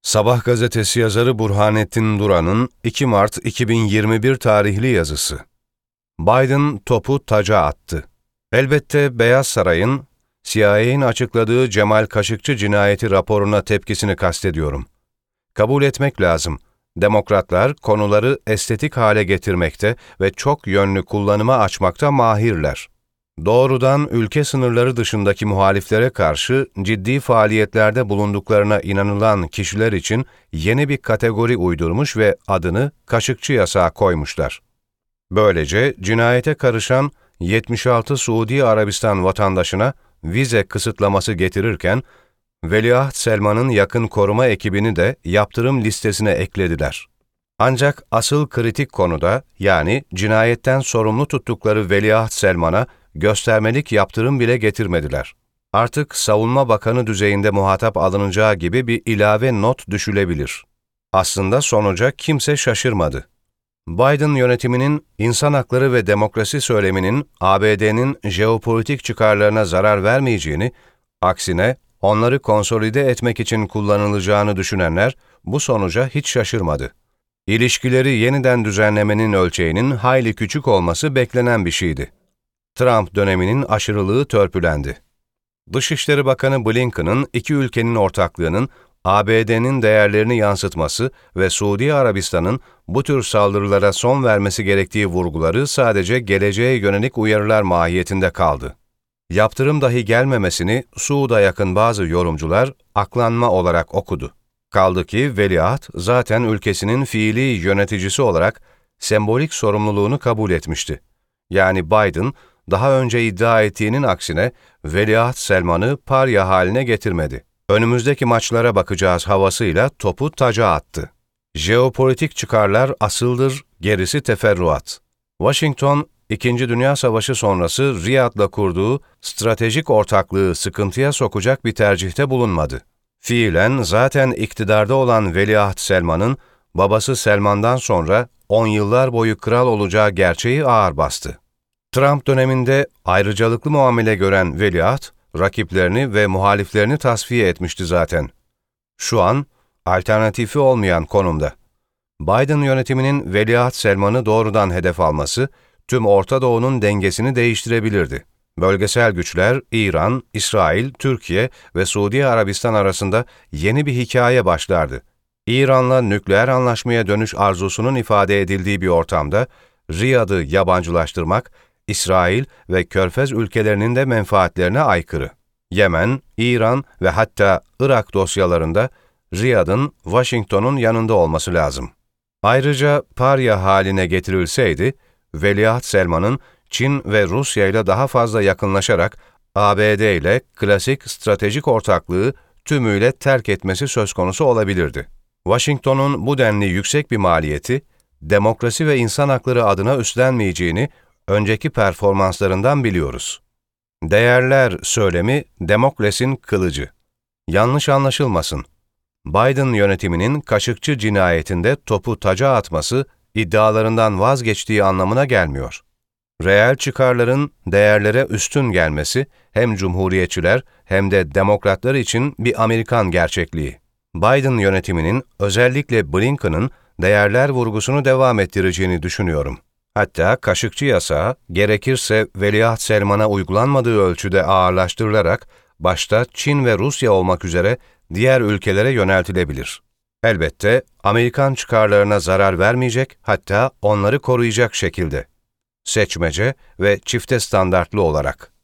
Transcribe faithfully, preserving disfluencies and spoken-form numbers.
Sabah gazetesi yazarı Burhanettin Duran'ın iki Mart iki bin yirmi bir tarihli yazısı. Biden topu taca attı. Elbette Beyaz Saray'ın, C I A'nin açıkladığı Cemal Kaşıkçı cinayeti raporuna tepkisini kastediyorum. Kabul etmek lazım. Demokratlar konuları estetik hale getirmekte ve çok yönlü kullanıma açmakta mahirler. Doğrudan ülke sınırları dışındaki muhaliflere karşı ciddi faaliyetlerde bulunduklarına inanılan kişiler için yeni bir kategori uydurmuş ve adını Kaşıkçı yasağı koymuşlar. Böylece cinayete karışan yetmiş altı Suudi Arabistan vatandaşına vize kısıtlaması getirirken, Veliaht Selman'ın yakın koruma ekibini de yaptırım listesine eklediler. Ancak asıl kritik konuda, yani cinayetten sorumlu tuttukları Veliaht Selman'a göstermelik yaptırım bile getirmediler. Artık Savunma Bakanı düzeyinde muhatap alınacağı gibi bir ilave not düşülebilir. Aslında sonuca kimse şaşırmadı. Biden yönetiminin insan hakları ve demokrasi söyleminin A B D'nin jeopolitik çıkarlarına zarar vermeyeceğini, aksine onları konsolide etmek için kullanılacağını düşünenler bu sonuca hiç şaşırmadı. İlişkileri yeniden düzenlemenin ölçeğinin hayli küçük olması beklenen bir şeydi. Trump döneminin aşırılığı törpülendi. Dışişleri Bakanı Blinken'ın iki ülkenin ortaklığının A B D'nin değerlerini yansıtması ve Suudi Arabistan'ın bu tür saldırılara son vermesi gerektiği vurguları sadece geleceğe yönelik uyarılar mahiyetinde kaldı. Yaptırım dahi gelmemesini Suud'a yakın bazı yorumcular aklanma olarak okudu. Kaldı ki veliaht zaten ülkesinin fiili yöneticisi olarak sembolik sorumluluğunu kabul etmişti. Yani Biden, daha önce iddia ettiğinin aksine Veliaht Selman'ı parya haline getirmedi. Önümüzdeki maçlara bakacağız havasıyla topu taca attı. Jeopolitik çıkarlar asıldır, gerisi teferruat. Washington, İkinci Dünya Savaşı sonrası Riyad'la kurduğu stratejik ortaklığı sıkıntıya sokacak bir tercihte bulunmadı. Fiilen zaten iktidarda olan Veliaht Selman'ın babası Selman'dan sonra on yıllar boyu kral olacağı gerçeği ağır bastı. Trump döneminde ayrıcalıklı muamele gören veliaht, rakiplerini ve muhaliflerini tasfiye etmişti zaten. Şu an, alternatifi olmayan konumda. Biden yönetiminin Veliaht Selman'ı doğrudan hedef alması, tüm Orta Doğu'nun dengesini değiştirebilirdi. Bölgesel güçler, İran, İsrail, Türkiye ve Suudi Arabistan arasında yeni bir hikaye başlardı. İran'la nükleer anlaşmaya dönüş arzusunun ifade edildiği bir ortamda, Riyad'ı yabancılaştırmak, İsrail ve Körfez ülkelerinin de menfaatlerine aykırı. Yemen, İran ve hatta Irak dosyalarında Riyad'ın Washington'un yanında olması lazım. Ayrıca parya haline getirilseydi, Veliaht Selman'ın Çin ve Rusya ile daha fazla yakınlaşarak A B D ile klasik stratejik ortaklığı tümüyle terk etmesi söz konusu olabilirdi. Washington'un bu denli yüksek bir maliyeti, demokrasi ve insan hakları adına üstlenmeyeceğini önceki performanslarından biliyoruz. Değerler söylemi Demokles'in kılıcı. Yanlış anlaşılmasın. Biden yönetiminin Kaşıkçı cinayetinde topu taca atması iddialarından vazgeçtiği anlamına gelmiyor. Reel çıkarların değerlere üstün gelmesi hem cumhuriyetçiler hem de demokratlar için bir Amerikan gerçekliği. Biden yönetiminin özellikle Blinken'ın değerler vurgusunu devam ettireceğini düşünüyorum. Hatta Kaşıkçı yasağı, gerekirse Veliaht Selman'a uygulanmadığı ölçüde ağırlaştırılarak, başta Çin ve Rusya olmak üzere diğer ülkelere yöneltilebilir. Elbette Amerikan çıkarlarına zarar vermeyecek, hatta onları koruyacak şekilde. Seçmece ve çifte standartlı olarak.